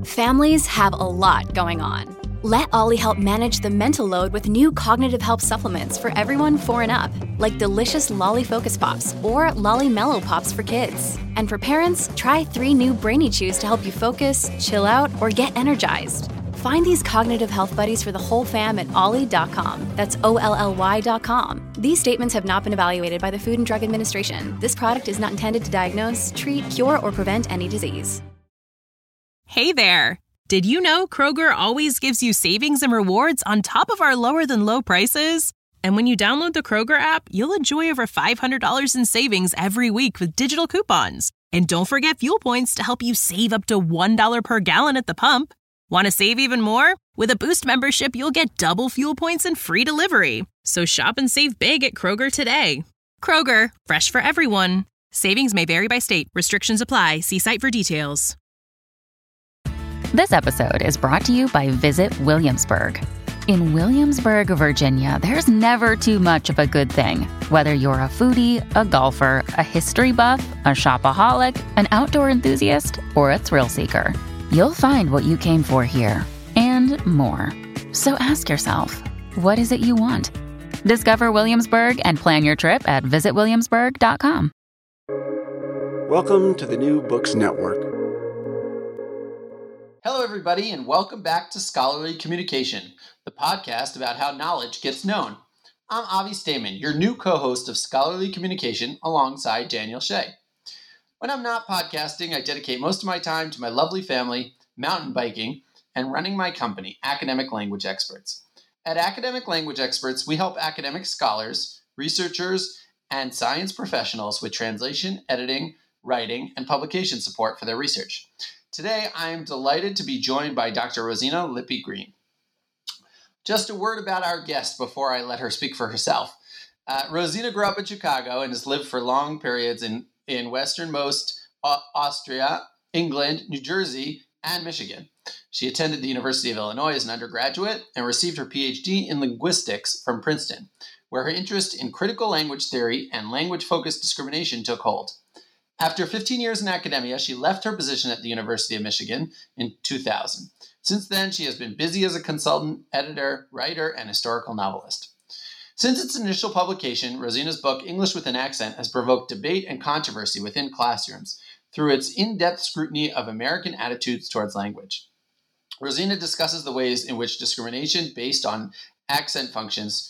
Families have a lot going on. Let Ollie help manage the mental load with new cognitive help supplements for everyone 4 and up, like delicious Lolly Focus Pops or Lolly Mellow Pops for kids. And for parents, try 3 new Brainy Chews to help you focus, chill out, or get energized. Find these cognitive health buddies for the whole fam at ollie.com. That's OLLY.com. These statements have not been evaluated by the Food and Drug Administration. This product is not intended to diagnose, treat, cure, or prevent any disease. Hey there! Did you know Kroger always gives you savings and rewards on top of our lower-than-low prices? And when you download the Kroger app, you'll enjoy over $500 in savings every week with digital coupons. And don't forget fuel points to help you save up to $1 per gallon at the pump. Want to save even more? With a Boost membership, you'll get double fuel points and free delivery. So shop and save big at Kroger today. Kroger, fresh for everyone. Savings may vary by state. Restrictions apply. See site for details. This episode is brought to you by Visit Williamsburg. In Williamsburg, Virginia, there's never too much of a good thing. Whether you're a foodie, a golfer, a history buff, a shopaholic, an outdoor enthusiast, or a thrill seeker, you'll find what you came for here and more. So ask yourself, what is it you want? Discover Williamsburg and plan your trip at visitwilliamsburg.com. Welcome to the New Books Network. Hello, everybody, and welcome back to Scholarly Communication, the podcast about how knowledge gets known. I'm Avi Stamen, your new co-host of Scholarly Communication alongside Daniel Shea. When I'm not podcasting, I dedicate most of my time to my lovely family, mountain biking, and running my company, Academic Language Experts. At Academic Language Experts, we help academic scholars, researchers, and science professionals with translation, editing, writing, and publication support for their research. Today, I am delighted to be joined by Dr. Rosina Lippi Green. Just a word about our guest before I let her speak for herself. Rosina grew up in Chicago and has lived for long periods in westernmost Austria, England, New Jersey, and Michigan. She attended the University of Illinois as an undergraduate and received her PhD in linguistics from Princeton, where her interest in critical language theory and language-focused discrimination took hold. After 15 years in academia, she left her position at the University of Michigan in 2000. Since then, she has been busy as a consultant, editor, writer, and historical novelist. Since its initial publication, Rosina's book, English with an Accent, has provoked debate and controversy within classrooms through its in-depth scrutiny of American attitudes towards language. Rosina discusses the ways in which discrimination based on accent functions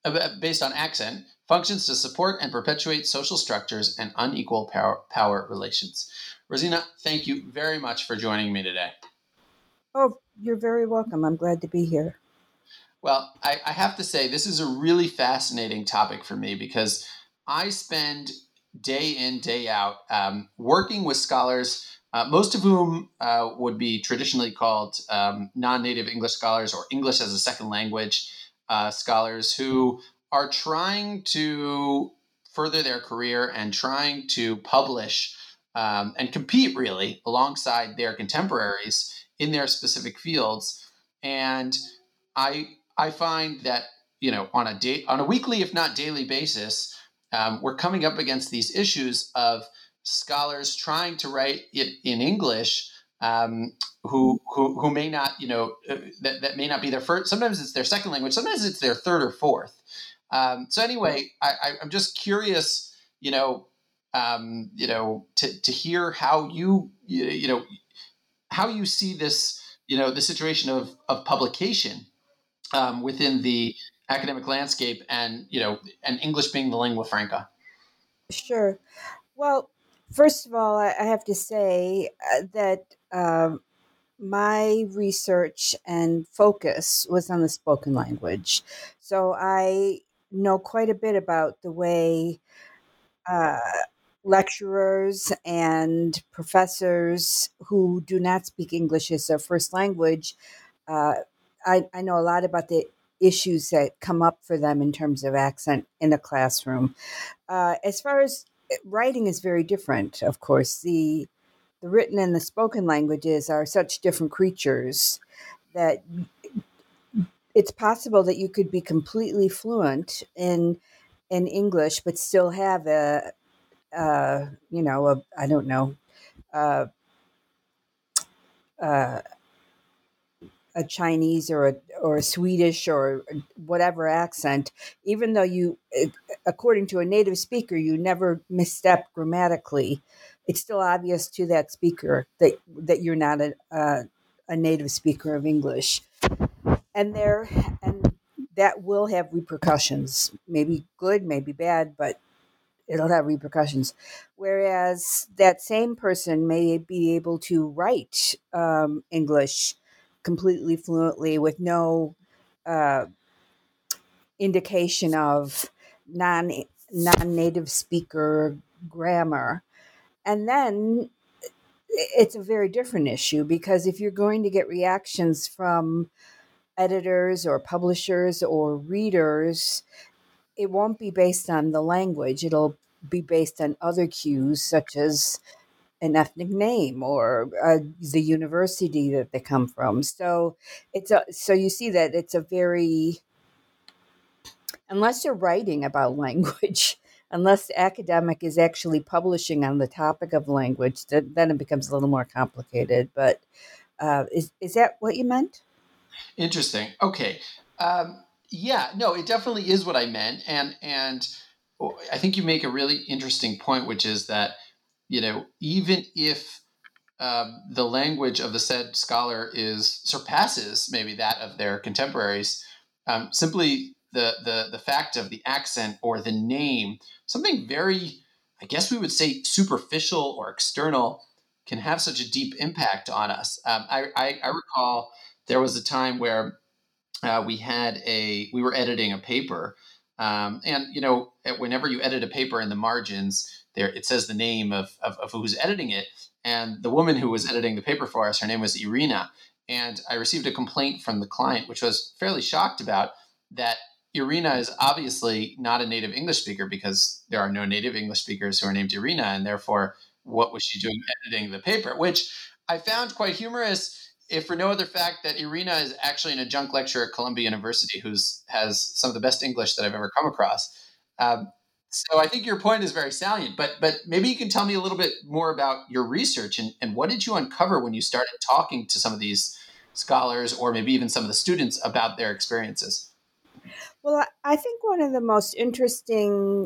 to support and perpetuate social structures and unequal power relations. Rosina, thank you very much for joining me today. Oh, you're very welcome. I'm glad to be here. Well, I have to say, this is a really fascinating topic for me because I spend day in, day out working with scholars, most of whom would be traditionally called non-native English scholars or English as a second language scholars who are trying to further their career and trying to publish and compete really alongside their contemporaries in their specific fields. And I find that, on a weekly, if not daily basis, we're coming up against these issues of scholars trying to write it in English who may not, that may not be their first. Sometimes it's their second language. Sometimes it's their third or fourth. So anyway, I'm just curious, to hear how how you see this, the situation of publication within the academic landscape, and and English being the lingua franca. Sure. Well, first of all, I have to say that my research and focus was on the spoken language. So I know quite a bit about the way lecturers and professors who do not speak English as their first language, I know a lot about the issues that come up for them in terms of accent in a classroom. As far as writing is very different, of course. The written and the spoken languages are such different creatures that it's possible that you could be completely fluent in English, but still have a Chinese or a Swedish or whatever accent, even though you, according to a native speaker, you never misstep grammatically, it's still obvious to that speaker that you're not a native speaker of English, and that will have repercussions, maybe good, maybe bad, but it'll have repercussions. Whereas that same person may be able to write English completely fluently with no uh, indication of non-native speaker grammar. And then it's a very different issue, because if you're going to get reactions from editors or publishers or readers, it won't be based on the language. It'll be based on other cues, such as an ethnic name or the university that they come from. So so you see that it's a very, unless you're writing about language, unless the academic is actually publishing on the topic of language, then it becomes a little more complicated. But is that what you meant? Interesting. Okay. Yeah, no, it definitely is what I meant. And I think you make a really interesting point, which is that, even if the language of the said scholar surpasses maybe that of their contemporaries, simply the fact of the accent or the name, something very, I guess we would say, superficial or external, can have such a deep impact on us. I recall there was a time where we were editing a paper, and whenever you edit a paper, in the margins there it says the name of who's editing it, and the woman who was editing the paper for us, her name was Irina, and I received a complaint from the client, which was fairly shocked about that. Irina is obviously not a native English speaker, because there are no native English speakers who are named Irina, and therefore what was she doing editing the paper, which I found quite humorous, if for no other fact that Irina is actually an adjunct lecturer at Columbia University who has some of the best English that I've ever come across. So I think your point is very salient, but maybe you can tell me a little bit more about your research and what did you uncover when you started talking to some of these scholars, or maybe even some of the students, about their experiences? Well, I think one of the most interesting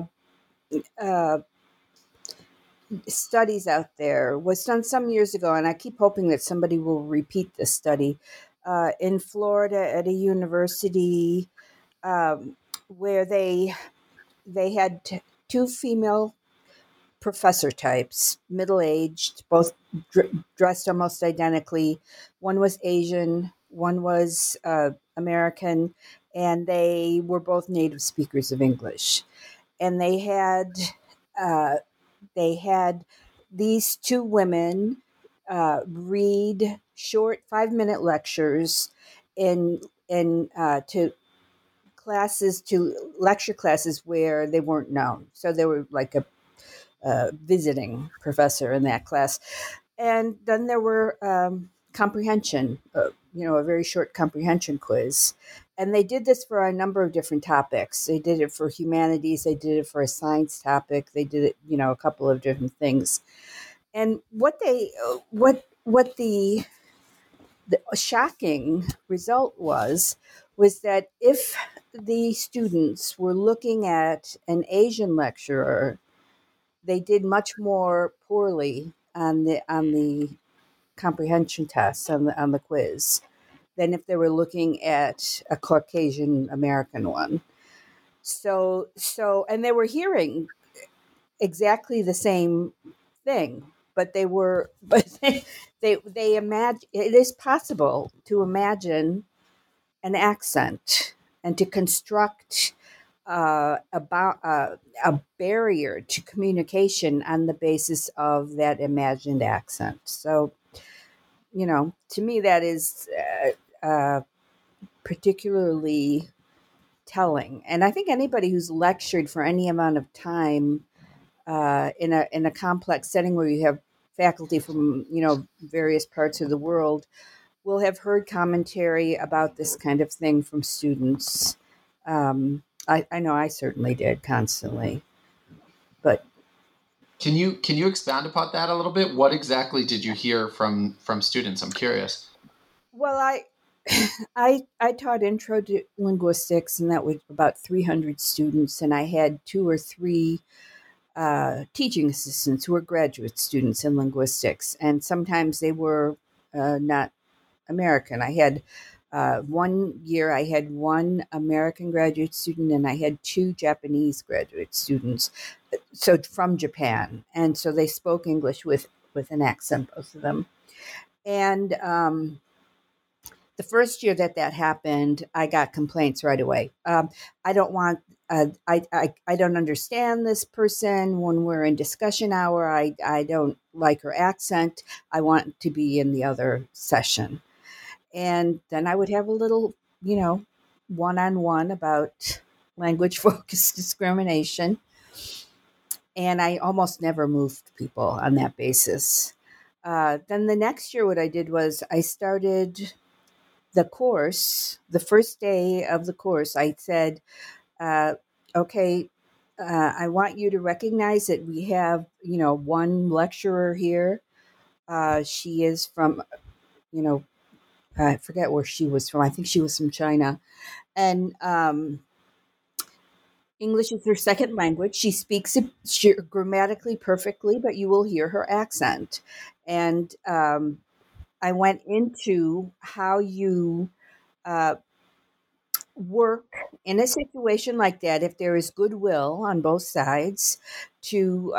studies out there was done some years ago, and I keep hoping that somebody will repeat this study in Florida at a university, where they had two female professor types, middle-aged, both dressed almost identically. One was Asian, one was American, and they were both native speakers of English. And they had these two women read short 5-minute lectures in to lecture classes where they weren't known. So they were like a visiting professor in that class. And then there were comprehension, a very short comprehension quiz. And they did this for a number of different topics. They did it for humanities. They did it for a science topic. They did it, a couple of different things. And what the shocking result was that if the students were looking at an Asian lecturer, they did much more poorly on the comprehension test, on the quiz, than if they were looking at a Caucasian American one. So, and they were hearing exactly the same thing, but they imagine, it is possible to imagine an accent and to construct about a barrier to communication on the basis of that imagined accent. So, to me, that is particularly telling. And I think anybody who's lectured for any amount of time in a complex setting where you have faculty from various parts of the world will have heard commentary about this kind of thing from students. I know I certainly did constantly. But can you expound upon that a little bit? What exactly did you hear from students? I'm curious. Well, I taught intro to linguistics, and that was about 300 students, and I had 2 or 3 teaching assistants who were graduate students in linguistics, and sometimes they were not American. I had 1 year I had 1 American graduate student, and I had 2 Japanese graduate students, so from Japan, and so they spoke English with an accent, both of them. And the first year that happened, I got complaints right away. I don't want. I don't understand this person when we're in discussion hour. I don't like her accent. I want to be in the other session. And then I would have a little, one-on-one about language focused discrimination. And I almost never moved people on that basis. Then the next year, what I did was I started the course. The first day of the course, I said, okay, I want you to recognize that we have, one lecturer here. She is from, I forget where she was from. I think she was from China. And English is her second language. She speaks it grammatically perfectly, but you will hear her accent. And I went into how you work in a situation like that, if there is goodwill on both sides, to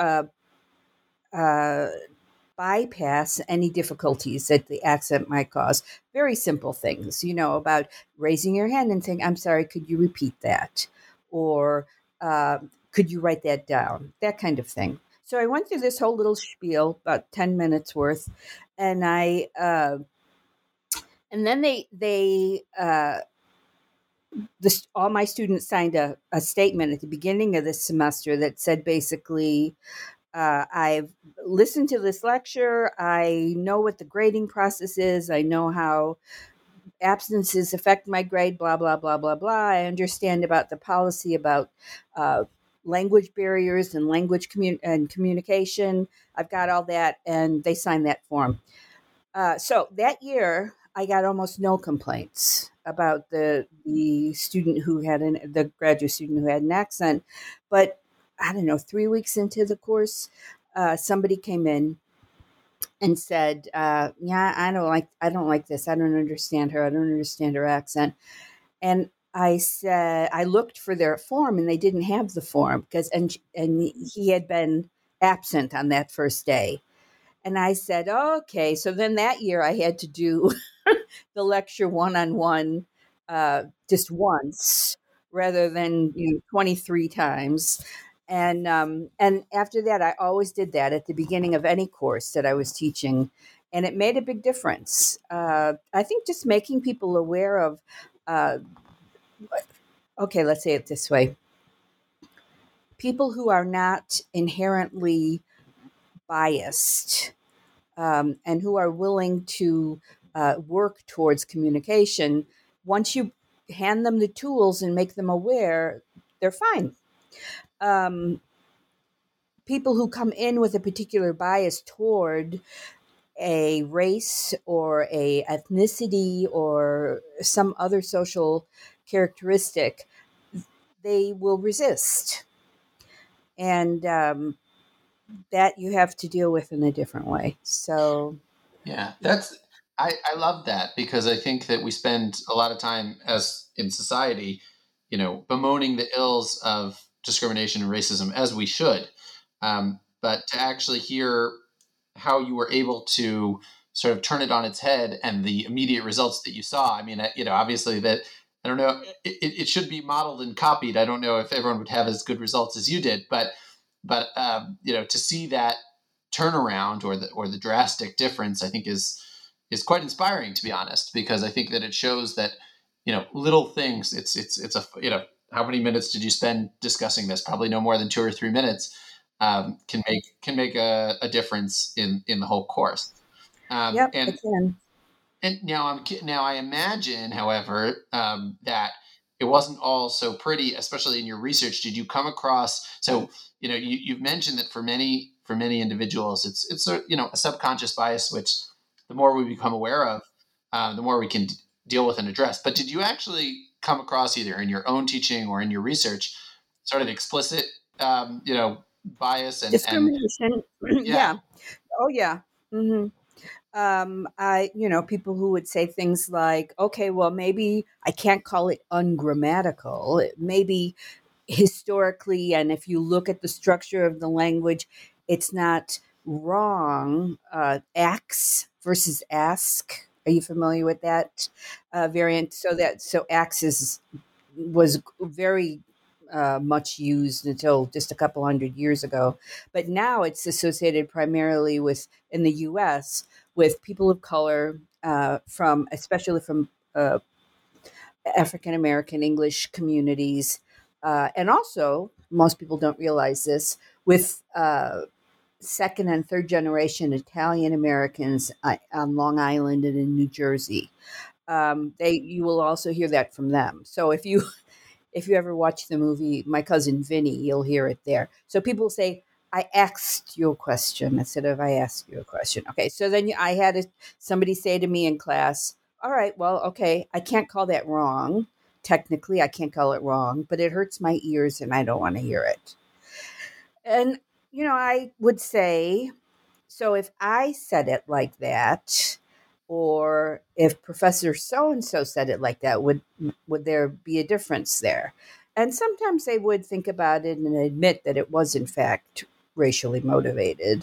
bypass any difficulties that the accent might cause. Very simple things, about raising your hand and saying, "I'm sorry, could you repeat that?" Or could you write that down? That kind of thing. So I went through this whole little spiel, about 10 minutes worth, and and then all my students signed a statement at the beginning of this semester that said basically, I've listened to this lecture. I know what the grading process is. I know how absences affect my grade, blah, blah, blah, blah, blah. I understand about the policy about language barriers and language communication. I've got all that. And they signed that form. So that year, I got almost no complaints about the student who had the graduate student who had an accent. But I don't know, 3 weeks into the course, somebody came in and said, "Yeah, I don't like this. I don't understand her. I don't understand her accent." And I said, I looked for their form, and they didn't have the form and he had been absent on that first day. And I said, "Okay." So then that year, I had to do the lecture one-on-one just once rather than 23 times. And after that, I always did that at the beginning of any course that I was teaching, and it made a big difference. I think just making people aware of, okay, let's say it this way: people who are not inherently biased and who are willing to work towards communication. Once you hand them the tools and make them aware, they're fine. People who come in with a particular bias toward a race or a ethnicity or some other social characteristic, they will resist. And that you have to deal with in a different way. So, yeah, I love that, because I think that we spend a lot of time as in society, bemoaning the ills of discrimination and racism, as we should. But to actually hear how you were able to sort of turn it on its head and the immediate results that you saw. I mean, obviously that, I don't know, it should be modeled and copied. I don't know if everyone would have as good results as you did, but to see that turnaround or the drastic difference, I think is quite inspiring, to be honest, because I think that it shows that, little things, it's a, how many minutes did you spend discussing this? Probably no more than 2 or 3 minutes. Can make a difference in the whole course. Yep, and it can. And now I imagine, however, that it wasn't all so pretty, especially in your research. Did you come across? So you've mentioned that for many individuals, it's a subconscious bias, which the more we become aware of, the more we can deal with and address. But did you actually come across, either in your own teaching or in your research, sort of explicit, bias and Discrimination. yeah, Yeah. Oh, yeah. Hmm. People who would say things like, okay, well, maybe I can't call it ungrammatical. Maybe historically, and if you look at the structure of the language, it's not wrong. Ax versus ask. Are you familiar with that variant? So ax was very much used until just a couple hundred years ago, but now it's associated primarily with in the U.S. with people of color, especially from African American English communities, and also most people don't realize this with second and third generation Italian Americans on Long Island and in New Jersey. You will also hear that from them. So if you ever watch the movie My Cousin Vinny, you'll hear it there. So people say, I asked you a question instead of I asked you a question. Okay, so then I had somebody say to me in class, all right, well, okay, I can't call that wrong. Technically, I can't call it wrong, but it hurts my ears and I don't want to hear it. And, I would say, so if I said it like that, or if Professor so and so said it like that, would there be a difference there? And sometimes they would think about it and admit that it was in fact racially motivated.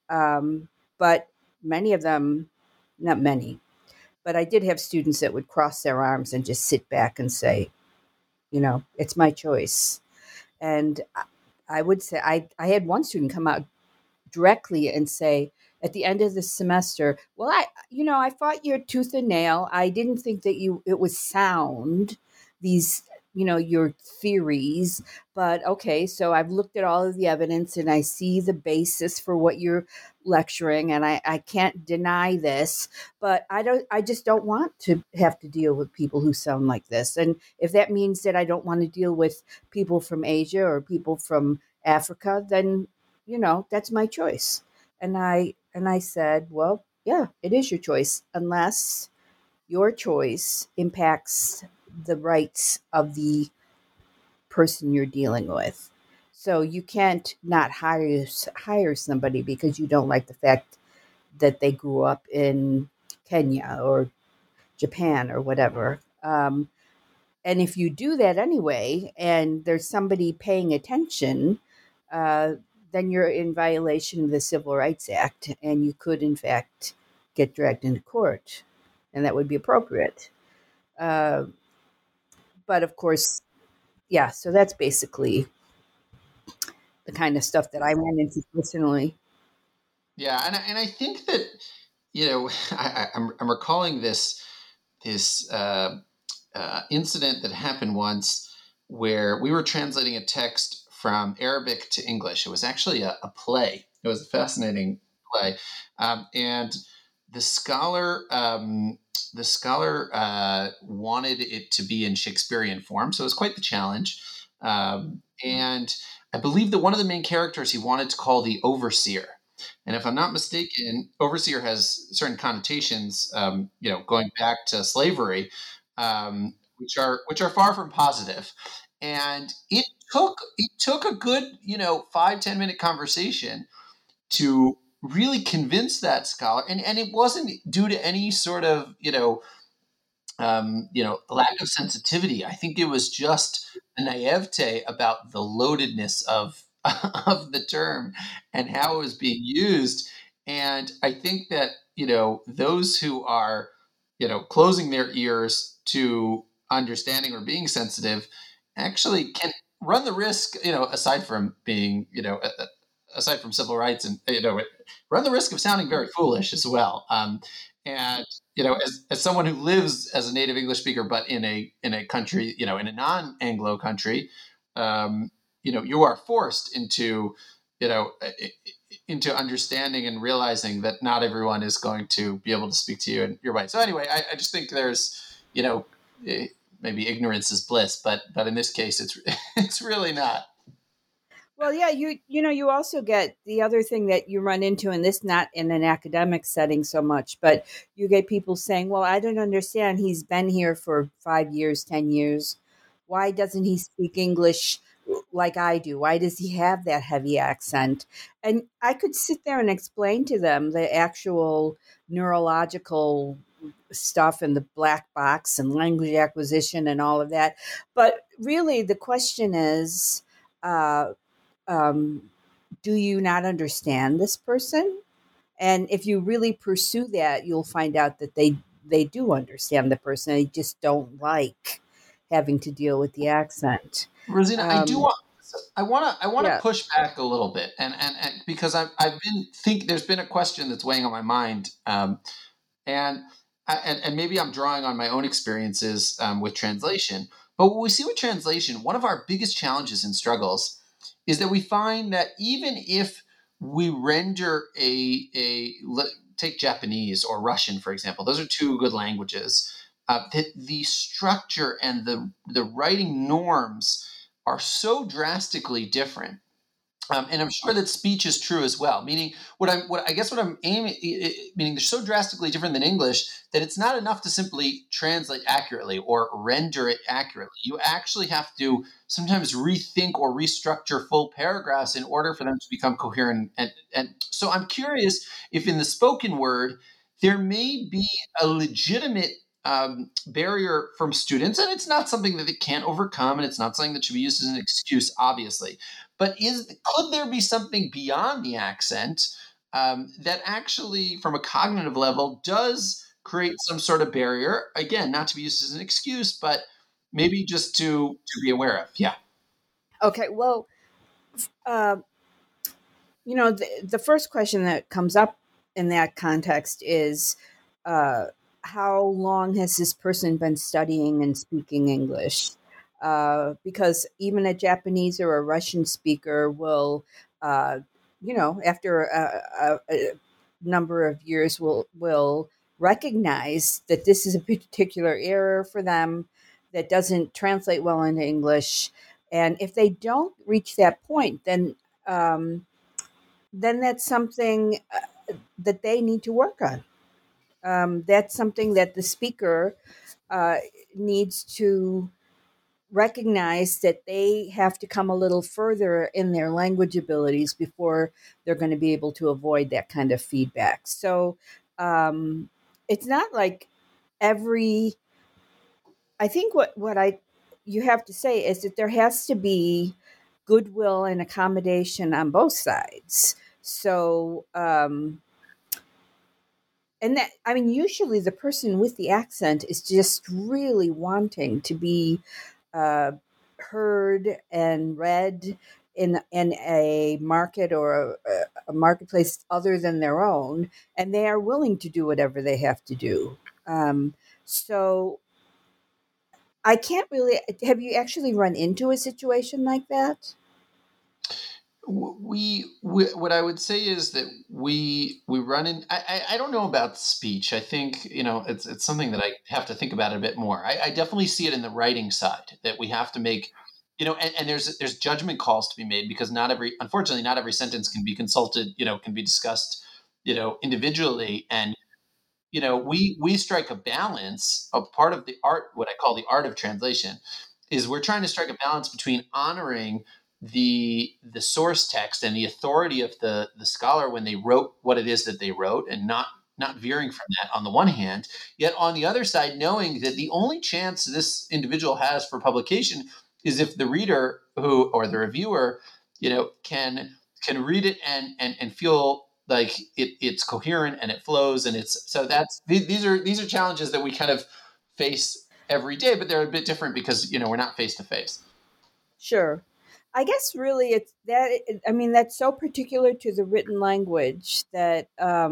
But many of them, not many, but I did have students that would cross their arms and just sit back and say, it's my choice. And I would say I had one student come out directly and say at the end of the semester, well, I fought your tooth and nail. I didn't think that it was sound, these, your theories, but okay, so I've looked at all of the evidence and I see the basis for what you're lecturing, and I can't deny this, but I just don't want to have to deal with people who sound like this. And if that means that I don't want to deal with people from Asia or people from Africa, then that's my choice. And I said, well, yeah, it is your choice, unless your choice impacts the rights of the person you're dealing with. So you can't not hire somebody because you don't like the fact that they grew up in Kenya or Japan or whatever. And if you do that anyway, and there's somebody paying attention, uh, then you're in violation of the Civil Rights Act, and you could, in fact, get dragged into court, and that would be appropriate. Uh, but of course, yeah. So that's basically the kind of stuff that I ran into personally. yeah, and I think that I'm recalling this incident that happened once where we were translating a text from Arabic to English. It was actually a play. It was a fascinating play, and the scholar wanted it to be in Shakespearean form, so it was quite the challenge. And I believe that one of the main characters he wanted to call the overseer. And if I'm not mistaken, overseer has certain connotations, going back to slavery, which are far from positive. And it took a good 5-10 minute conversation to really convince that scholar, and it wasn't due to any sort of lack of sensitivity. I think it was just a naivete about the loadedness of of the term and how it was being used. And I think that those who are closing their ears to understanding or being sensitive actually can run the risk, aside from being aside from civil rights, and run the risk of sounding very foolish as well. And as someone who lives as a native English speaker, but in a country, in a non-Anglo country, you are forced into understanding and realizing that not everyone is going to be able to speak to you in your way. So anyway, I just think there's, maybe ignorance is bliss, but in this case, it's it's really not. Well, yeah, you also get the other thing that you run into, and this not in an academic setting so much, but you get people saying, "Well, I don't understand. He's been here for 5 years, 10 years. Why doesn't he speak English like I do? Why does he have that heavy accent?" And I could sit there and explain to them the actual neurological stuff and the black box and language acquisition and all of that, but really the question is. Um, do you not understand this person? And if you really pursue that, you'll find out that they do understand the person. They just don't like having to deal with the accent. Rosina, I want to Yeah. push back a little bit, and because I've been there's been a question that's weighing on my mind, and and maybe I'm drawing on my own experiences with translation. But what we see with translation, one of our biggest challenges and struggles is that we find that even if we render take Japanese or Russian, for example, those are two good languages. That the structure and the writing norms are so drastically different, and I'm sure that speech is true as well. Meaning, what I'm aiming, meaning they're so drastically different than English that it's not enough to simply translate accurately or render it accurately. You actually have to sometimes rethink or restructure full paragraphs in order for them to become coherent. And so I'm curious if in the spoken word there may be a legitimate barrier from students, and it's not something that they can't overcome, and it's not something that should be used as an excuse, obviously. But could there be something beyond the accent that actually, from a cognitive level, does create some sort of barrier? Again, not to be used as an excuse, but maybe just to be aware of. Yeah. Okay. Well, uh, the first question that comes up in that context is, uh, how long has this person been studying and speaking English? Because even a Japanese or a Russian speaker will, after a number of years, will recognize that this is a particular error for them that doesn't translate well into English. And if they don't reach that point, then that's something that they need to work on. That's something that the speaker uh, needs to recognize, that they have to come a little further in their language abilities before they're going to be able to avoid that kind of feedback. So um, it's not like every. I think what you have to say is that there has to be goodwill and accommodation on both sides. So, and that, I mean, usually the person with the accent is just really wanting to be uh, heard and read in a market or a marketplace other than their own, and they are willing to do whatever they have to do. So I can't really. Have you actually run into a situation like that? We what I would say is that we run in. I don't know about speech. I think it's something that I have to think about a bit more. I definitely see it in the writing side that we have to make. And there's judgment calls to be made because unfortunately not every sentence can be consulted. Can be discussed. Individually, and we strike a balance. A part of the art, what I call the art of translation, is we're trying to strike a balance between honoring the source text and the authority of the scholar when they wrote what it is that they wrote, and not veering from that on the one hand, yet on the other side knowing that the only chance this individual has for publication is if the reader or the reviewer can read it and feel like it's coherent and it flows, and these are challenges that we kind of face every day, but they're a bit different because we're not face to face. Sure. I guess really it's that. I mean, that's so particular to the written language that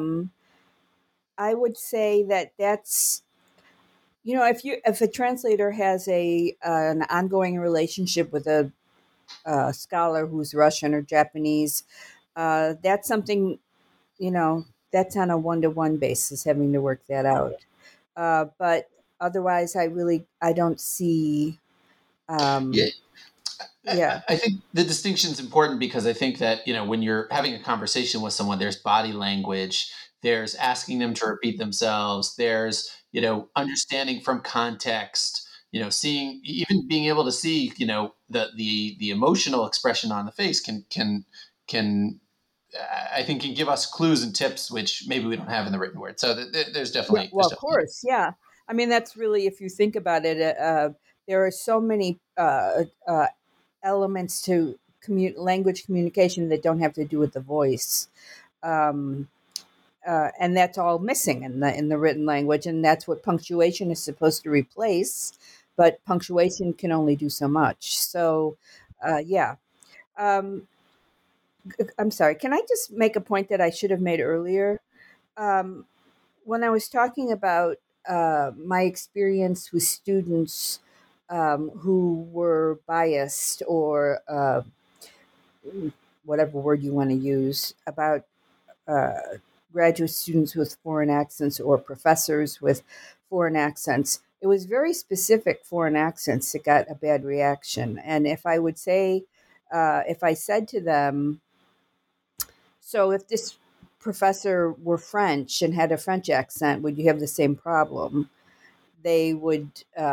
I would say that's if a translator has an ongoing relationship with a scholar who's Russian or Japanese, that's something that's on a one-to-one basis, having to work that out. But otherwise, I don't see. Yeah. Yeah. I think the distinction is important because I think that, when you're having a conversation with someone, there's body language, there's asking them to repeat themselves, there's, understanding from context, seeing, even being able to see, the emotional expression on the face can I think can give us clues and tips, which maybe we don't have in the written word. So there's Yeah, definitely, well, of course, yeah. I mean, that's really, if you think about it, there are so many elements to language communication that don't have to do with the voice, um, and that's all missing in the written language, and that's what punctuation is supposed to replace. But punctuation can only do so much. So, yeah. Um, I'm sorry. Can I just make a point that I should have made earlier? Um, when I was talking about my experience with students who were biased or whatever word you want to use about uh, graduate students with foreign accents or professors with foreign accents, it was very specific foreign accents that got a bad reaction. And if I would say, if I said to them, so if this professor were French and had a French accent, would you have the same problem? They would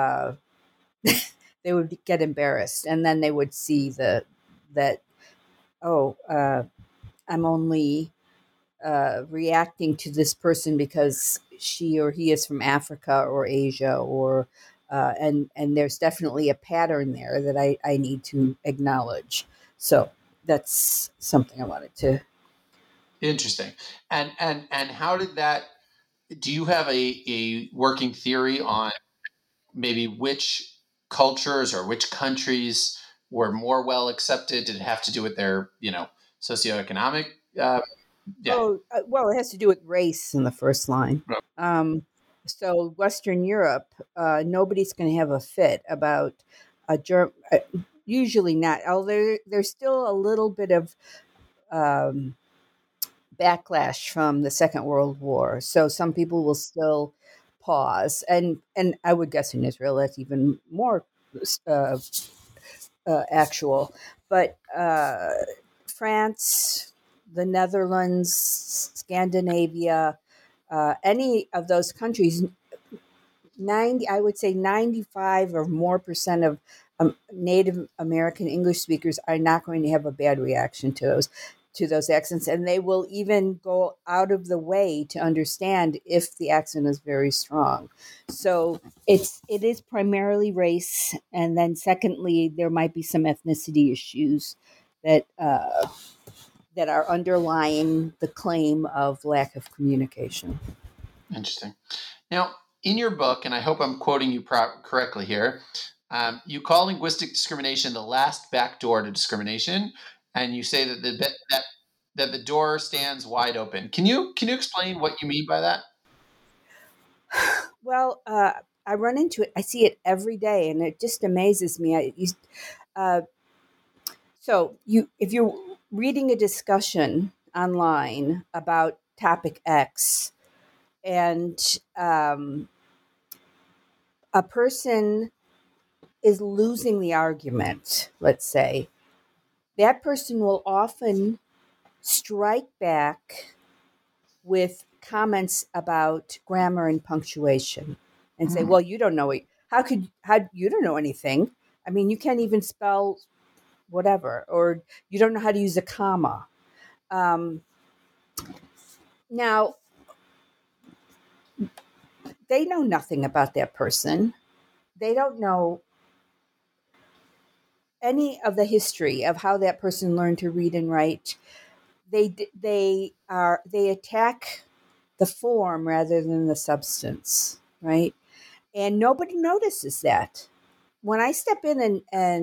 they would get embarrassed, and then they would see that oh, I'm only reacting to this person because she or he is from Africa or Asia, or and there's definitely a pattern there that I need to acknowledge. So that's something I wanted to. Interesting. And how did that? Do you have a working theory on maybe which cultures or which countries were more well accepted? Did it have to do with their, socioeconomic? Yeah. Oh, well, it has to do with race in the first line. Um, so Western Europe, nobody's going to have a fit about a germ. Usually not. Although there's still a little bit of um, backlash from the Second World War, so some people will still pause. And I would guess in Israel that's even more uh, actual. But France, the Netherlands, Scandinavia, any of those countries, 90, I would say 95 or more percent of Native American English speakers are not going to have a bad reaction to those accents, and they will even go out of the way to understand if the accent is very strong. So it is primarily race, and then secondly, there might be some ethnicity issues that that are underlying the claim of lack of communication. Interesting. Now, in your book, and I hope I'm quoting you correctly here, you call linguistic discrimination the last backdoor to discrimination, and you say that the door stands wide open. Can you explain what you mean by that? Well, I run into it. I see it every day, and it just amazes me. Uh, if you're reading a discussion online about topic X, and a person is losing the argument, let's say, that person will often strike back with comments about grammar and punctuation and say, well, you don't know it. How you don't know anything? I mean, you can't even spell whatever, or you don't know how to use a comma. Now, they know nothing about that person. They don't know any of the history of how that person learned to read and write. They attack the form rather than the substance, right? And nobody notices that. When I step in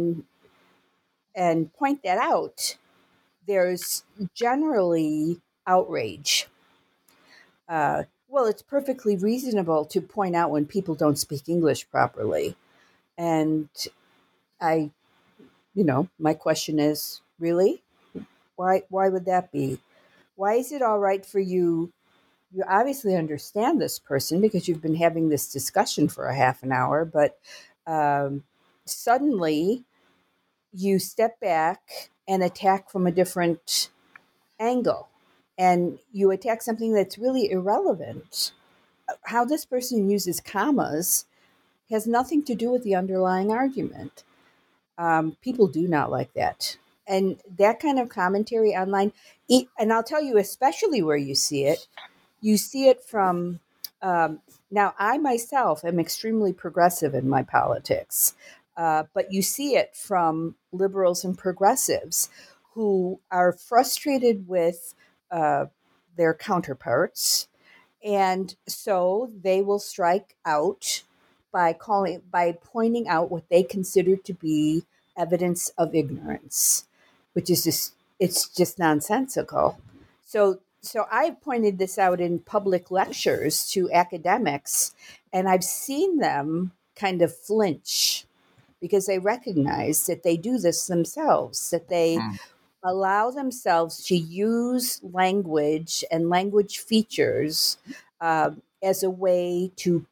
and point that out, there's generally outrage. Well, it's perfectly reasonable to point out when people don't speak English properly. And I, my question is, really? Why would that be? Why is it all right for you? You obviously understand this person because you've been having this discussion for a half an hour, but suddenly you step back and attack from a different angle, and you attack something that's really irrelevant. How this person uses commas has nothing to do with the underlying argument. People do not like that. And that kind of commentary online, and I'll tell you, especially where you see it from. Now, I myself am extremely progressive in my politics, but you see it from liberals and progressives who are frustrated with their counterparts, and so they will strike out by pointing out what they consider to be evidence of ignorance, which is just nonsensical. So I've pointed this out in public lectures to academics, and I've seen them kind of flinch because they recognize that they do this themselves, that they allow themselves to use language and language features as a way to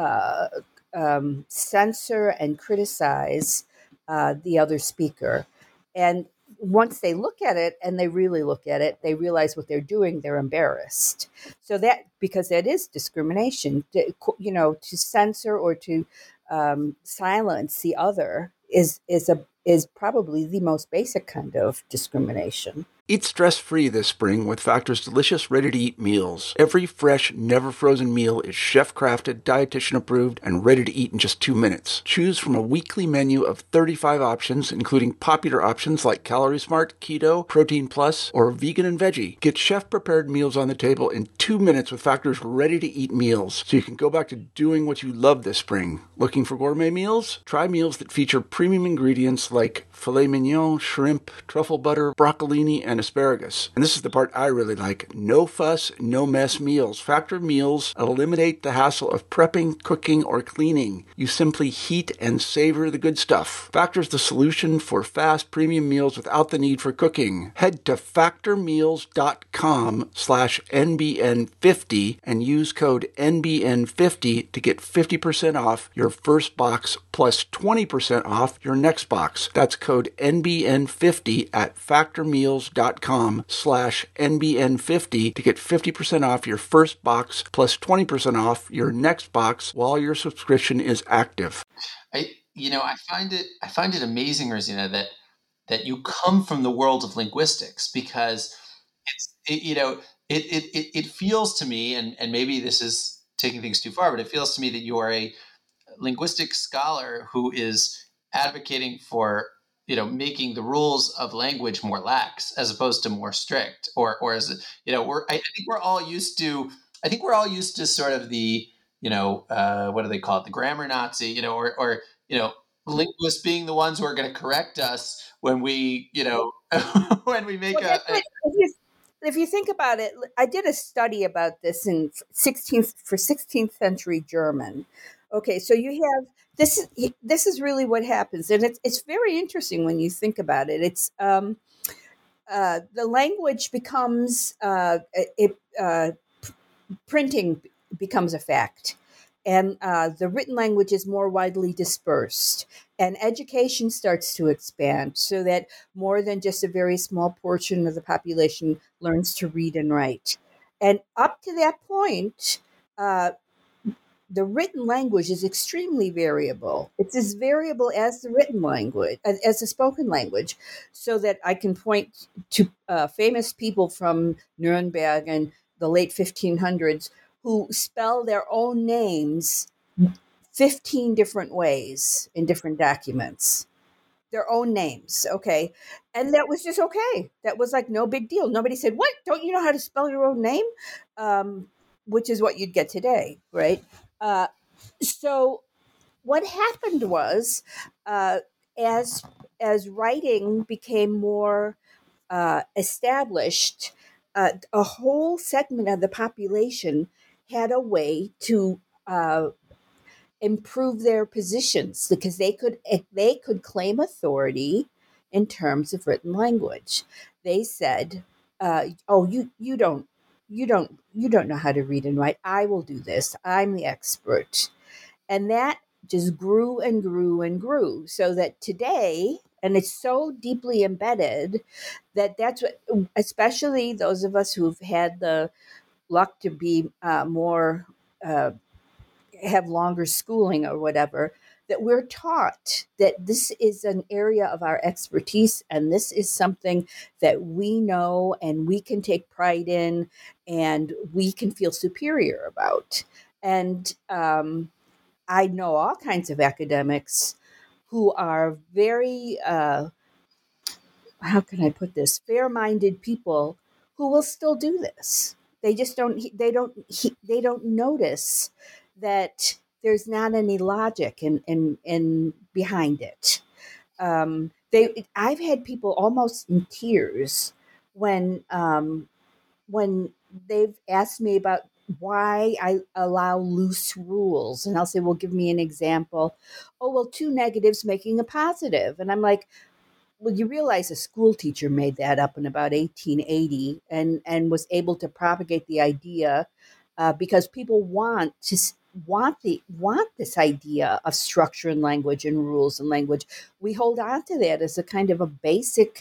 censor and criticize the other speaker. And once they look at it, and they really look at it, they realize what they're doing, they're embarrassed. So because that is discrimination, to censor or to silence the other is probably the most basic kind of discrimination. Eat stress-free this spring with Factor's delicious, ready-to-eat meals. Every fresh, never-frozen meal is chef-crafted, dietitian-approved, and ready to eat in just 2 minutes. Choose from a weekly menu of 35 options, including popular options like Calorie Smart, Keto, Protein Plus, or Vegan and Veggie. Get chef-prepared meals on the table in 2 minutes with Factor's ready-to-eat meals, so you can go back to doing what you love this spring. Looking for gourmet meals? Try meals that feature premium ingredients like filet mignon, shrimp, truffle butter, broccolini, and asparagus. And this is the part I really like. No fuss, no mess meals. Factor meals eliminate the hassle of prepping, cooking, or cleaning. You simply heat and savor the good stuff. Factor's the solution for fast premium meals without the need for cooking. Head to factormeals.com/NBN50 and use code NBN50 to get 50% off your first box plus 20% off your next box. That's code NBN50 at factormeals.com/NBN50 to get 50% off your first box plus 20% off your next box while your subscription is active. I find it amazing, Rosina, that you come from the world of linguistics, because it feels to me, and maybe this is taking things too far, but it feels to me that you are a linguistic scholar who is advocating for making the rules of language more lax as opposed to more strict, or as I think we're all used to sort of the what do they call it, the grammar Nazi, or linguists being the ones who are going to correct us when we when we make if you think about it, I did a study about this in 16th century German. Okay, so you have this is really what happens, and it's very interesting when you think about it. It's the language becomes printing becomes a fact, and the written language is more widely dispersed, and education starts to expand so that more than just a very small portion of the population learns to read and write. And up to that point, the written language is extremely variable. It's as variable as the written language, as the spoken language, so that I can point to famous people from Nuremberg and the late 1500s who spell their own names 15 different ways in different documents. Their own names, okay? And that was just okay. That was like no big deal. Nobody said, "What? Don't you know how to spell your own name?" Which is what you'd get today, right? So what happened was, as writing became more established, a whole segment of the population had a way to improve their positions, because they could claim authority in terms of written language. They said, "Oh, you don't know how to read and write. I will do this. I'm the expert." And that just grew and grew and grew, so that today And it's so deeply embedded that's what, especially those of us who've had the luck to be more, have longer schooling or whatever, that we're taught that this is an area of our expertise and this is something that we know and we can take pride in and we can feel superior about. And I know all kinds of academics who are very, how can I put this, fair-minded people who will still do this. They just don't notice that there's not any logic in behind it. I've had people almost in tears when they've asked me about why I allow loose rules, and I'll say, well, give me an example. Oh, well, two negatives making a positive. And I'm like, well, you realize a school teacher made that up in about 1880 and was able to propagate the idea because people want this idea of structure and language and rules and language. We hold on to that as a kind of a basic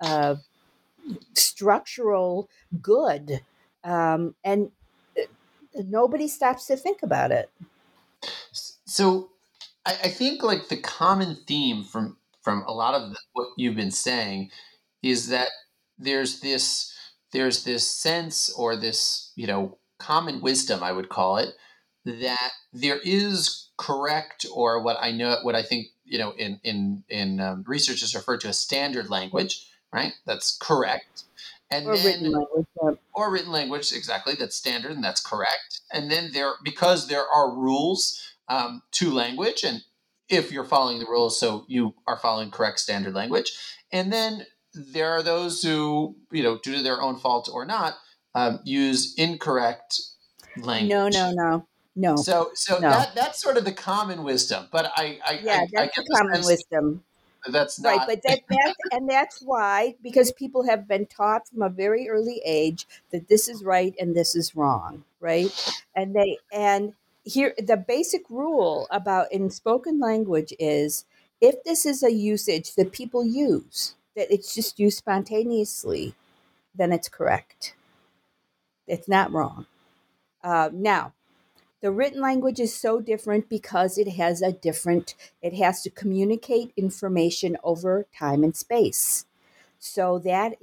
structural good, and nobody stops to think about it. So I think like the common theme from a lot of what you've been saying is that there's this sense, or this, common wisdom, I would call it, that there is correct, or what I think, in research is referred to as standard language, right? That's correct. And Or written language. or written language, exactly, that's standard and that's correct. And then because there are rules to language, and if you're following the rules, so you are following correct standard language. And then there are those who, due to their own fault or not, use incorrect language. No. So No. that's sort of the common wisdom. But I That's get the common wisdom. that's Right, not but that's why, because people have been taught from a very early age that this is right and this is wrong, right? And here the basic rule about in spoken language is, if this is a usage that people use, that it's just used spontaneously, then it's correct. It's not wrong. Now, the written language is so different because it has to communicate information over time and space. So that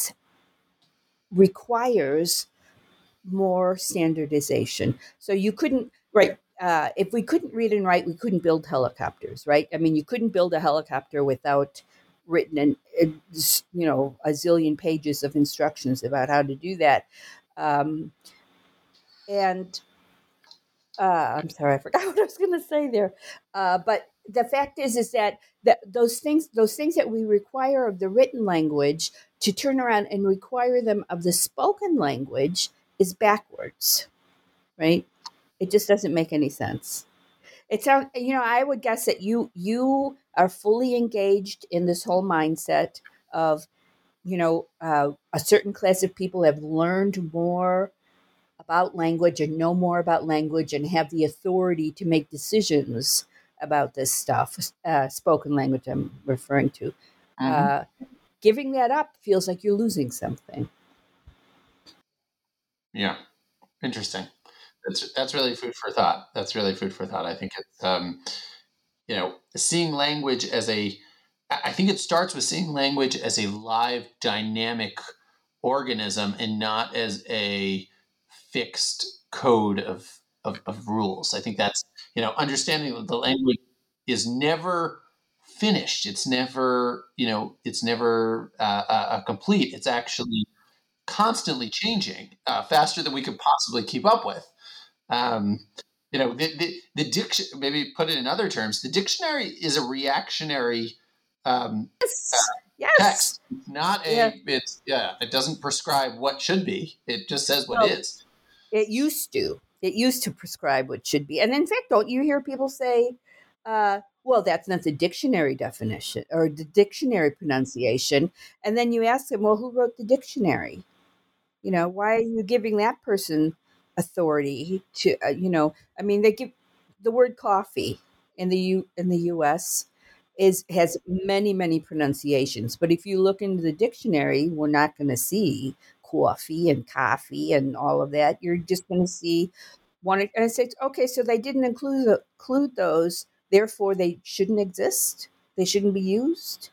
requires more standardization. So you couldn't, right? If we couldn't read and write, we couldn't build helicopters, right? I mean, you couldn't build a helicopter without written and a zillion pages of instructions about how to do that. And I'm sorry, I forgot what I was going to say there. But the fact is that those things that we require of the written language to turn around and require them of the spoken language is backwards, right? It just doesn't make any sense. It sounds, I would guess that you are fully engaged in this whole mindset of, a certain class of people have learned more about language and know more about language and have the authority to make decisions about this stuff, spoken language I'm referring to. Giving that up feels like you're losing something. Yeah, interesting. That's really food for thought. I think it's seeing language as I think it starts with seeing language as a live, dynamic organism and not as a fixed code of rules. I think that's, understanding that the language is never finished. It's never, complete. It's actually constantly changing, faster than we could possibly keep up with. The diction, maybe put it in other terms, the dictionary is a reactionary Yes. text. It doesn't prescribe what should be. It just says what is. It used to prescribe what should be. And in fact, don't you hear people say, well, that's not the dictionary definition or the dictionary pronunciation. And then you ask them, well, who wrote the dictionary? Why are you giving that person authority to, I mean, they give the word coffee in the U.S. has many pronunciations. But if you look into the dictionary, we're not going to see coffee and all of that. You're just going to see one, and it says, okay, so they didn't include those, therefore they shouldn't exist. They shouldn't be used.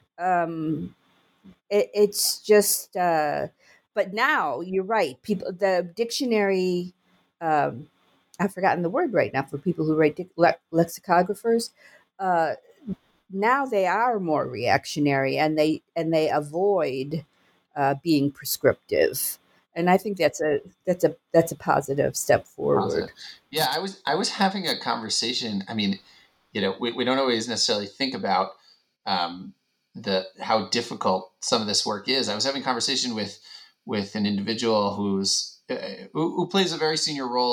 It's just, but now you're right. People, the dictionary, I've forgotten the word right now for people who write lexicographers. Uh, Now they are more reactionary, and they avoid being prescriptive, and I think that's a positive step forward. Positive. Yeah, I was having a conversation. I mean, we don't always necessarily think about the how difficult some of this work is. I was having a conversation with an individual who plays a very senior role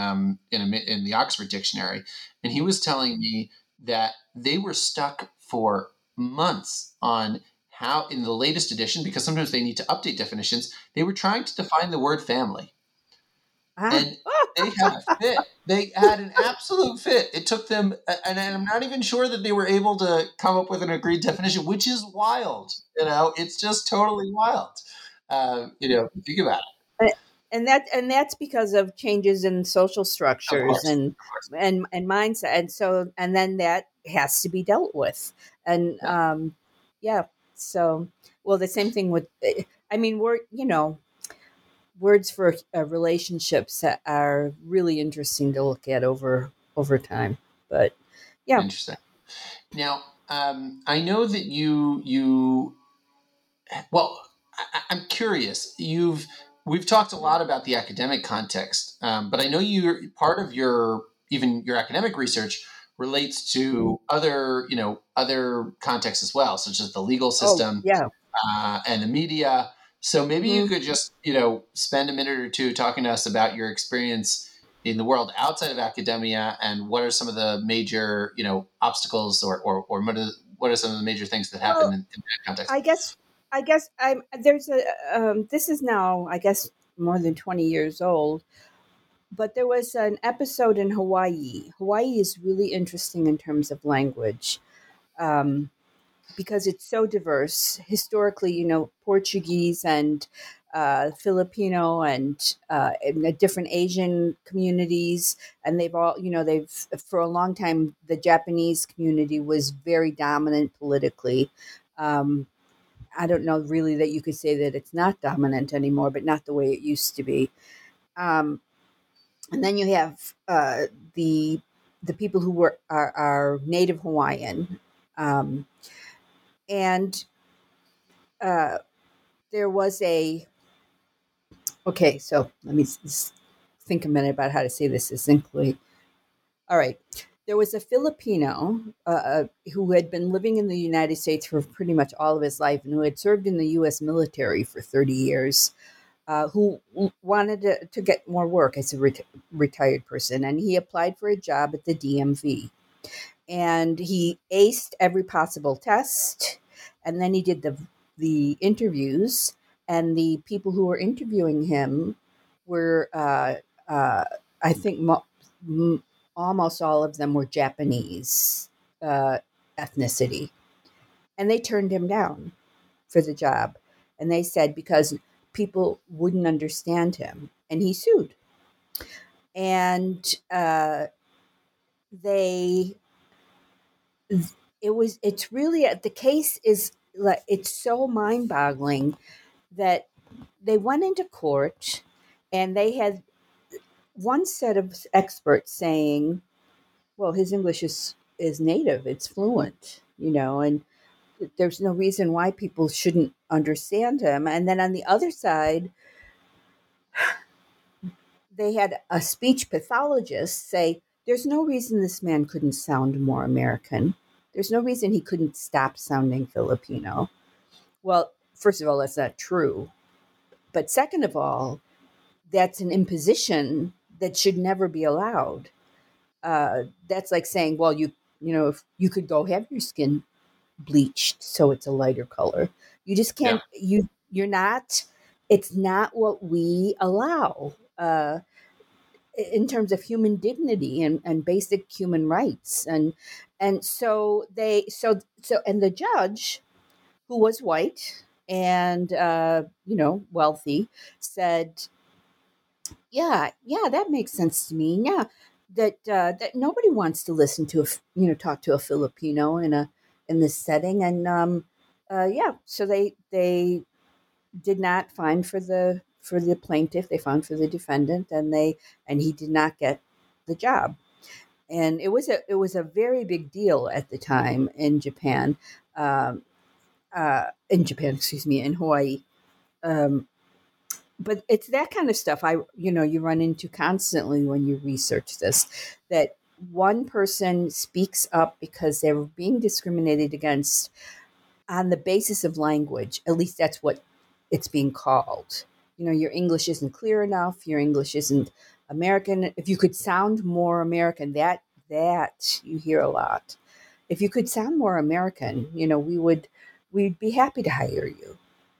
in the Oxford Dictionary, and he was telling me that they were stuck for months on how, in the latest edition, because sometimes they need to update definitions, they were trying to define the word family, Ah, and they had a fit. They had an absolute fit. It took them, and I'm not even sure that they were able to come up with an agreed definition, which is wild. It's just totally wild. Think about and that's because of changes in social it. Of structures course, and of course. and mindset, and then that has to be dealt with, and Yeah. yeah. So, well, the same thing with, I mean, words for relationships that are really interesting to look at over time. But yeah. Interesting. Now, I know that you. Well, I'm curious. We've talked a lot about the academic context, but I know you're part of your academic research relates to other contexts as well, such as the legal Oh, system yeah. and the media. So maybe you Mhm. could just spend a minute or two talking to us about your experience in the world outside of academia, and what are some of the major obstacles, or what are some of the major things that happen Well, in that context. I guess I'm there's a this is now, I guess, more than 20 years old, but there was an episode in Hawaii. Hawaii is really interesting in terms of language. Um, because it's so diverse historically, Portuguese and Filipino and the different Asian communities, and they've for a long time, the Japanese community was very dominant politically. Um, I don't know really that you could say that it's not dominant anymore, but not the way it used to be. Um, and then you have the people are native Hawaiian, um, and uh, there was a okay. So let me think a minute about how to say this succinctly. All right. There was a Filipino who had been living in the United States for pretty much all of his life, and who had served in the U.S. military for 30 years, who wanted to get more work as a retired person. And he applied for a job at the DMV. And he aced every possible test. And then he did the interviews. And the people who were interviewing him were, I think, almost all of them were Japanese uh, ethnicity. And they turned him down for the job. And they said because people wouldn't understand him. And he sued. And they, it's really, the case is like, it's so mind boggling that they went into court and they had one set of experts saying, well, his English is native, it's fluent, and there's no reason why people shouldn't understand him. And then on the other side, they had a speech pathologist say, there's no reason this man couldn't sound more American. There's no reason he couldn't stop sounding Filipino. Well, first of all, that's not true. But second of all, that's an imposition that should never be allowed. That's like saying, well, if you could go have your skin bleached so it's a lighter color. You just Yeah. can't. You're not. It's not what we allow. in terms of human dignity and basic human rights. And so and the judge, who was white and wealthy, said, yeah, that makes sense to me. Yeah, that nobody wants to listen to talk to a Filipino in this setting. And so they did not find for the plaintiff. They found for the defendant, and he did not get the job. And it was a very big deal at the time in Japan, excuse me, in Hawaii. But it's that kind of stuff you run into constantly when you research this, that one person speaks up because they're being discriminated against on the basis of language. At least that's what it's being called. Your English isn't clear enough. Your English isn't American. If you could sound more American, that you hear a lot. If you could sound more American, we'd be happy to hire you.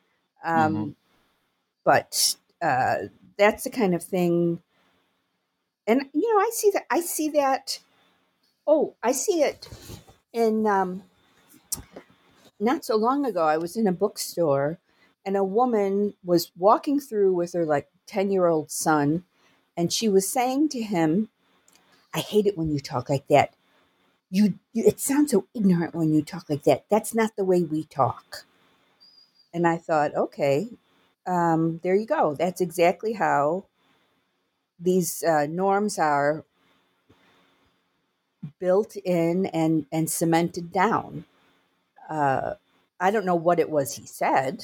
But that's the kind of thing. And, I see that. Oh, I see it in, not so long ago, I was in a bookstore and a woman was walking through with her 10-year-old son. And she was saying to him, I hate it when you talk like that. It sounds so ignorant when you talk like that. That's not the way we talk. And I thought, okay, there you go. That's exactly how these norms are built in and cemented down. I don't know what it was he said,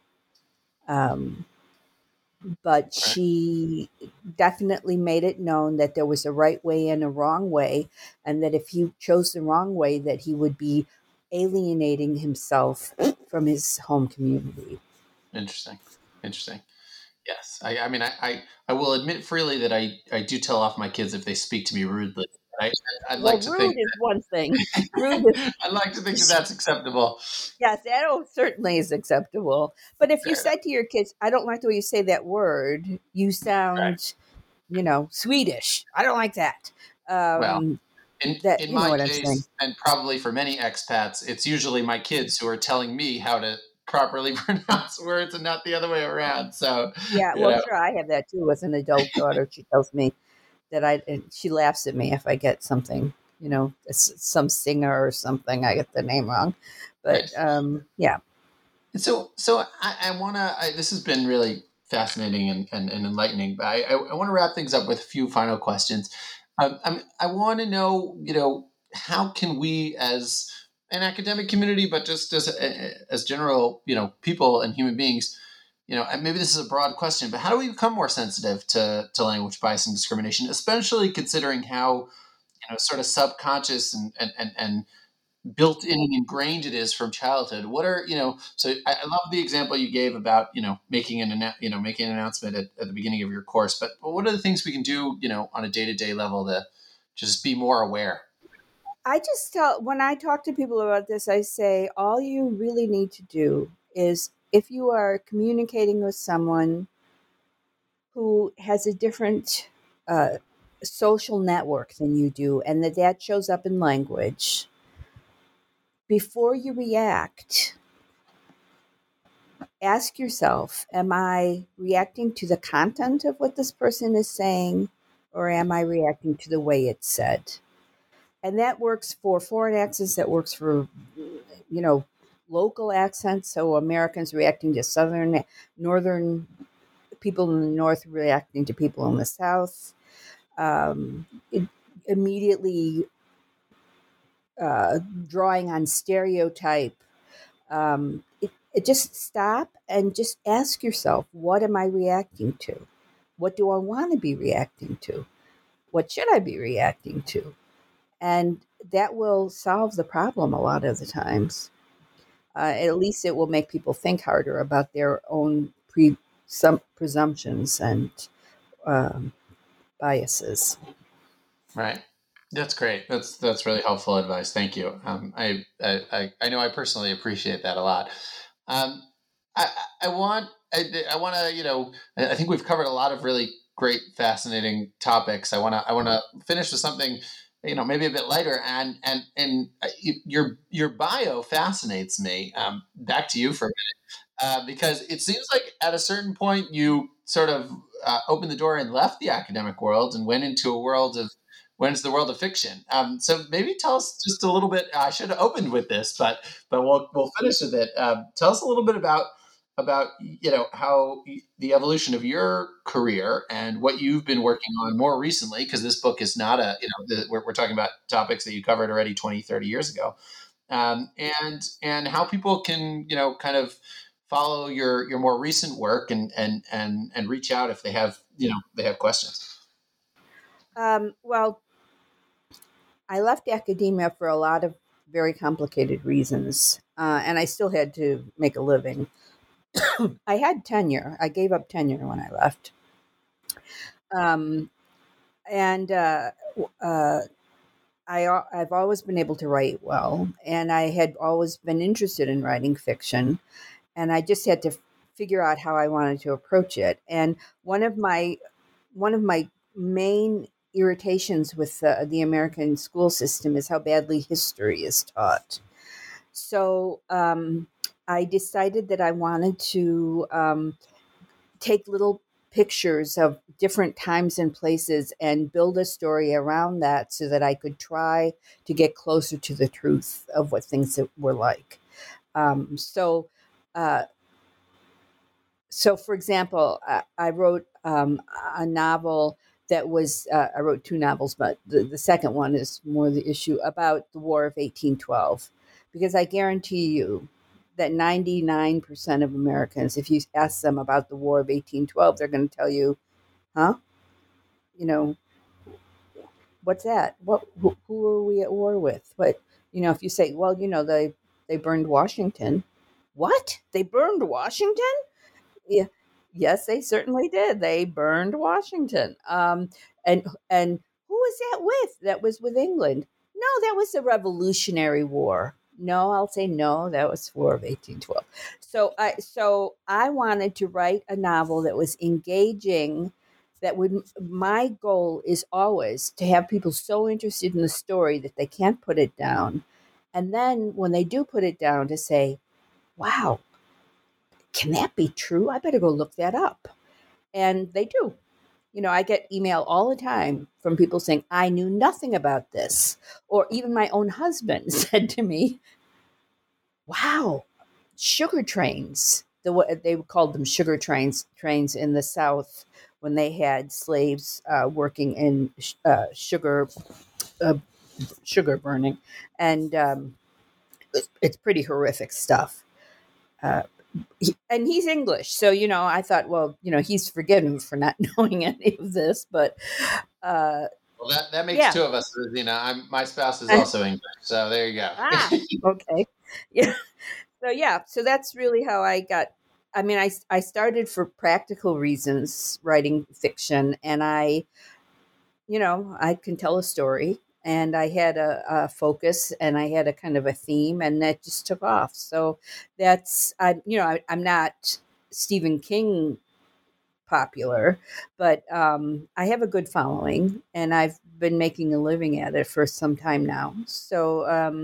but she definitely made it known that there was a right way and a wrong way, and that if he chose the wrong way, that he would be alienating himself from his home community. Interesting. Yes. I mean, I will admit freely that I do tell off my kids if they speak to me rudely. I'd like to rude think is one thing. Rude is, I'd like to think that that's acceptable. yes, that certainly is acceptable. But if you said to your kids, I don't like the way you say that word, you sound, Swedish. I don't like that. Well, in my I'm saying. case, and probably for many expats, it's usually my kids who are telling me how to properly pronounce words and not the other way around. So yeah, sure, I have that too. As an adult daughter, she tells me that she laughs at me if I get something, some singer or something, I get the name wrong. But yeah. So I want to. This has been really fascinating and enlightening. But I want to wrap things up with a few final questions. I want to know, how can we as an academic community, but just as general, people and human beings, and maybe this is a broad question, but how do we become more sensitive to language bias and discrimination, especially considering how, sort of subconscious and built in and ingrained it is from childhood? What are, so I love the example you gave about, making an announcement at the beginning of your course, but what are the things we can do, on a day-to-day level to just be more aware? I just when I talk to people about this, I say, all you really need to do is, if you are communicating with someone who has a different social network than you do, and that shows up in language, before you react, ask yourself, am I reacting to the content of what this person is saying, or am I reacting to the way it's said? And that works for foreign accents, that works for, local accents. So Americans reacting to northern people in the north reacting to people in the south. Immediately drawing on stereotype. It just stop and just ask yourself, what am I reacting to? What do I want to be reacting to? What should I be reacting to? And that will solve the problem a lot of the times. At least it will make people think harder about their own presumptions and biases. Right. That's great. That's really helpful advice. Thank you. I know I personally appreciate that a lot. I want to, I think we've covered a lot of really great, fascinating topics. I want to finish with something, maybe a bit lighter. And your bio fascinates me. Back to you for a minute, because it seems like at a certain point you sort of opened the door and left the academic world and went into the world of fiction. So maybe tell us just a little bit. I should have opened with this, but we'll finish with it. Tell us a little bit about how the evolution of your career and what you've been working on more recently, because this book is not we're talking about topics that you covered already 20, 30 years ago, and how people can kind of follow your more recent work and reach out if they have questions. Well, I left academia for a lot of very complicated reasons, and I still had to make a living. I had tenure. I gave up tenure when I left. I've always been able to write well, and I had always been interested in writing fiction, and I just had to figure out how I wanted to approach it. And one of my main irritations with the American school system is how badly history is taught. So I decided that I wanted to take little pictures of different times and places and build a story around that so that I could try to get closer to the truth of what things were like. So for example, I wrote a novel that was, I wrote two novels, but the second one is more the issue about the War of 1812, because I guarantee you that 99% of Americans, if you ask them about the War of 1812, they're going to tell you, huh? What's that? Who were we at war with? But, if you say, well, they burned Washington. What? They burned Washington? Yeah. Yes, they certainly did. They burned Washington. And who was that with? That was with England. No, that was the Revolutionary War. No, I'll say no, that was War of 1812. So I wanted to write a novel that was engaging, my goal is always to have people so interested in the story that they can't put it down. And then when they do put it down, to say, wow, can that be true? I better go look that up. And they do. I get email all the time from people saying, I knew nothing about this. Or even my own husband said to me, wow, sugar trains. They called them sugar trains in the South when they had slaves working in sugar burning. And it's pretty horrific stuff. And he's English. So, I thought, well, he's forgiven for not knowing any of this, but. Well, that makes two of us, Rosina. My spouse is also English. So there you go. Okay. Yeah. So that's really how I got, I started for practical reasons writing fiction, and I can tell a story. And I had a focus, and I had a kind of a theme, and that just took off. So I'm not Stephen King popular, but I have a good following, and I've been making a living at it for some time now. So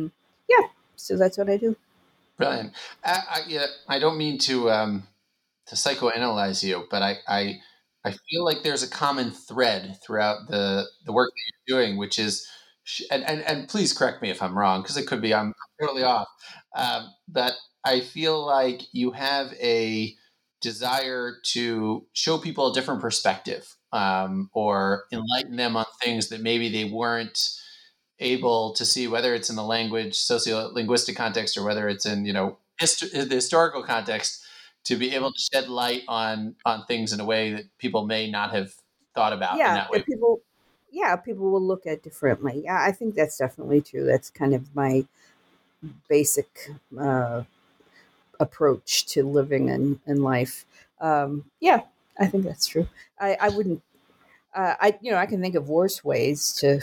so that's what I do. Brilliant. I don't mean to psychoanalyze you, but I feel like there's a common thread throughout the work that you're doing, which is. And please correct me if I'm wrong, because it could be I'm totally off. But I feel like you have a desire to show people a different perspective, or enlighten them on things that maybe they weren't able to see, whether it's in the language, sociolinguistic context, or whether it's in the historical context, to be able to shed light on things in a way that people may not have thought about in that way. People will look at differently. Yeah, I think that's definitely true. That's kind of my basic approach to living in life. I think that's true. I wouldn't. I can think of worse ways to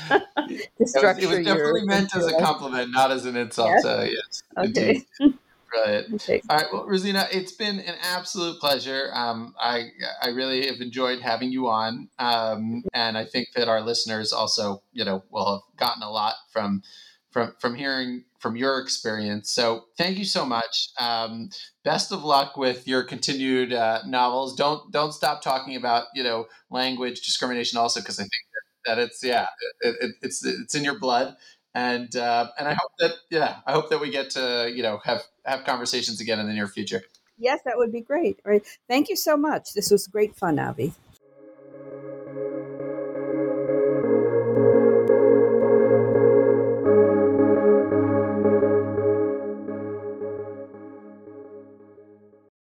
structure. It was definitely meant as a compliment, not as an insult. Yes? So yes. Okay. Brilliant. Okay. All right. Well, Rosina, it's been an absolute pleasure. I really have enjoyed having you on. And I think that our listeners also, will have gotten a lot from hearing from your experience. So thank you so much. Best of luck with your continued novels. Don't stop talking about, language discrimination also, because I think that it's in your blood. And I hope that we get to have conversations again in the near future. Yes, that would be great. All right. Thank you so much. This was great fun, Avi.